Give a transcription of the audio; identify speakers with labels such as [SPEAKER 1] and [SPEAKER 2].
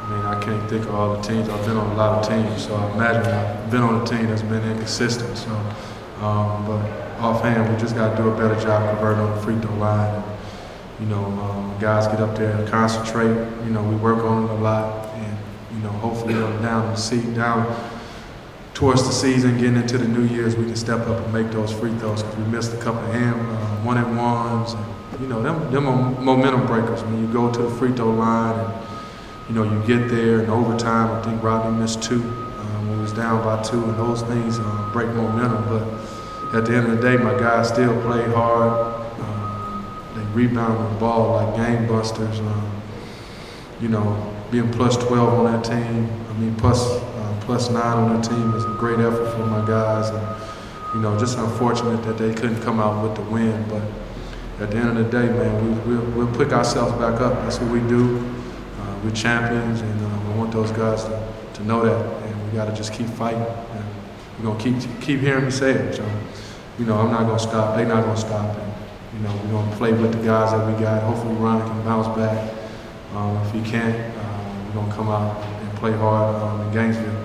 [SPEAKER 1] mean, I can't think of all the teams. I've been on a lot of teams, so I imagine I've been on a team that's been inconsistent. So, but offhand, we just got to do a better job converting on the free throw line. And, guys get up there and concentrate. We work on it a lot, and hopefully down towards the season, getting into the New Year's, we can step up and make those free throws because we missed a couple of one-and-ones, and them are momentum breakers. When you go to the free throw line and you get there in overtime. I think Rodney missed 2 when he was down by 2, and those things break momentum. But at the end of the day, my guys still play hard. They rebound the ball like game busters. Being plus 12 on that team, plus 9 on that team is a great effort for my guys. And, just unfortunate that they couldn't come out with the win. But at the end of the day, man, we'll pick ourselves back up. That's what we do. We're champions, and we want those guys to know that. And we got to just keep fighting. And we're going to keep hearing me say it. So, I'm not going to stop. They're not going to stop. And, we're going to play with the guys that we got. Hopefully Ron can bounce back. If he can't, we're going to come out and play hard in Gainesville.